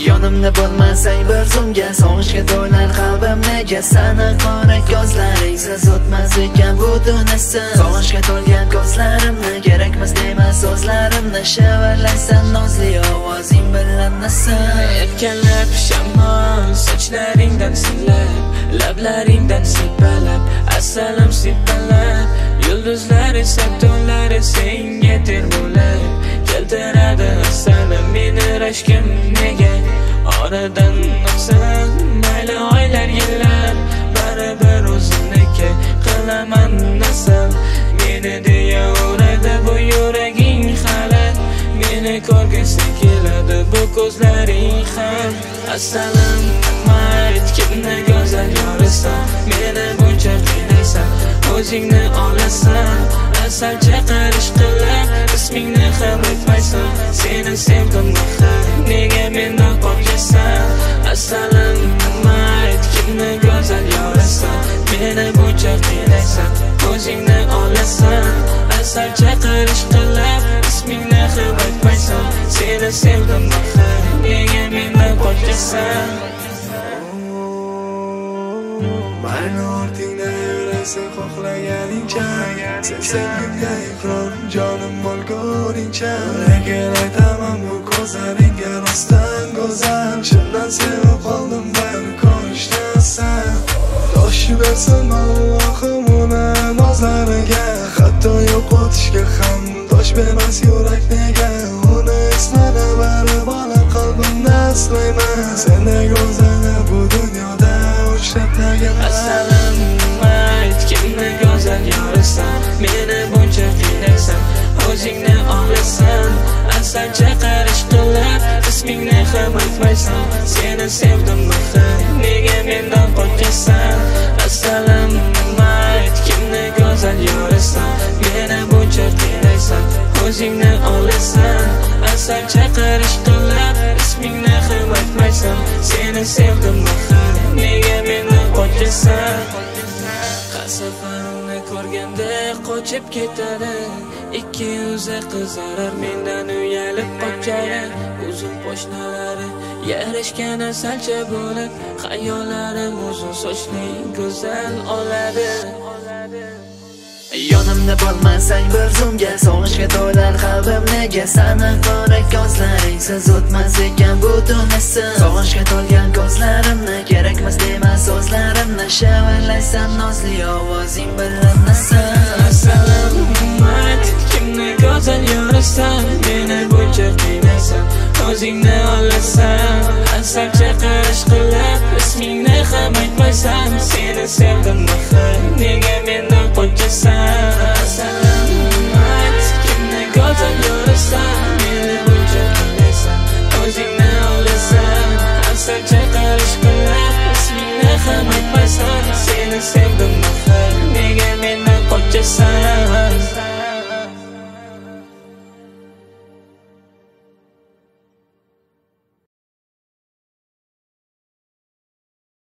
Yonimda bo'lmasang bir zumga, sog'inchga to'lar qalbim nega? Sana qora ko'zlaringsiz o'tmas ekan bu dunyosi. Sog'inchga to'lgan ko'zlarimni, kerakmas dema so'zlarimni, shivirlaysan nozli ovozing bilan nasan. Erkalab shamol sochlaringdan silab, lablaringdan sipalab, asalim sipalab, yulduzlar esa to'nlari senga termulab, keltiradi asalim meni rashkim nega? Oradan o'tsan mayli oylar yillar, baribir o'zimniki qilaman nasl. Meni deya uradi bu yuraging hali, meni ko'rgisi keladi bu ko'zlaring ham. Asalim ayt kimni go'zal yorasan, meni buncha qiynaysan, o'zingni olasan. Asal chaqirish qilib ismingni ham aytmaysan, seni sevdim axir nega mendan qo'rqasan? Asalim ayt kimni go'zal yorasan, meni buncha qiynaysan, o'zingni olasan. Asal chaqirish qilib ismingni ham aytmaysan, seni sevdim axir nega mendan qo'rqasan? Mayli ortingda yuraysan xohlaganingcha, sen sevgimga iqror jonim bo'lguringcha. Lekin aytaman bu ko'zlaringga rostdan go'zal, chindan sevib qoldim bari ko'rishdasan. Dosh bersin Allohim uni nozlariga, hatto yo'qotishga ham dosh bermas yurak nega? Uni esmada bari bola qalbimda aslayman, sendek go'zalni bu dunyoda uchratmagan. Asalim ayt kimni go'zal yorasan, meni buncha qiynaysan, o'zingni olasan. Asal chaqirish qilib ismingni ham aytmaysan, seni sevdim axir nega mendan qo'rqasan? Asalim ayt kimni go'zal yorasan, meni buncha qiynaysan, o'zingni olasan. Asal chaqirish qilib ismingni ham aytmaysan, seni sevdim axir nega mendan qo'rqasan? Har safar uni ko'rganda qochib ketadi, ikki yuzi qizarar mendan uyalib qochadi. Uzun poshnalari yarashgan asalcha bo'lib, xayollarim uzun sochli go'zal oladi. Yonimda bo'lmasang bir zumga, sog'inchga to'lar qalbim nega? Sana qora ko'zlaringsiz o'tmas ekan bu dunyosi. Sog'inchga to'lgan ko'zlarimni, kerakmas dema so'zlarimni, shivirlaysan nozli ovozing bilan nasan. Asalim ayt kimni go'zal yorasan, meni buncha qiynaysan, o'zingni olasan. Asal chaqirish qilib ismingni ham aytmaysan, seni sevdim axir nega mendan qo'rqasan? Asalim ayt kimni go'zal yorasan, meni buncha qiynaysan, o'zingni olasan. Asal chaqirish qilib ismingni ham aytmaysan, seni sevdim axir nega mendan qo'rqasan?